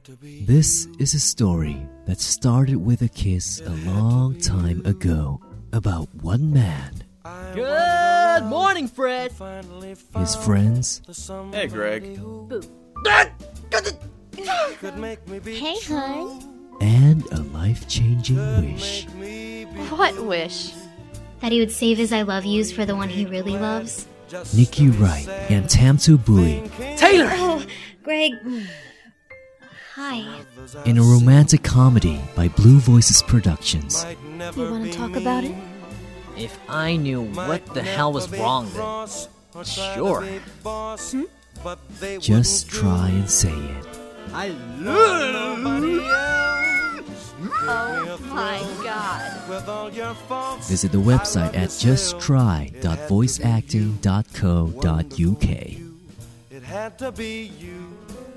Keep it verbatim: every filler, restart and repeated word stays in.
This is a story that started with a kiss a long time ago about one man, Good morning, Fred. his friends, Hey, Greg. Hey, hon. and a life-changing wish. What wish? That he would save his I love yous for the one he really loves. Nikki Wright and Tamtu Bui Taylor! Oh, Greg. Hi. in a romantic comedy by Blue Voices Productions. You want to talk about it? If I knew what the hell was wrong then, sure. Hmm? Just try and say it. I love... Oh my God. Visit the website at just try dot voice acting dot co dot uk. It had to be you.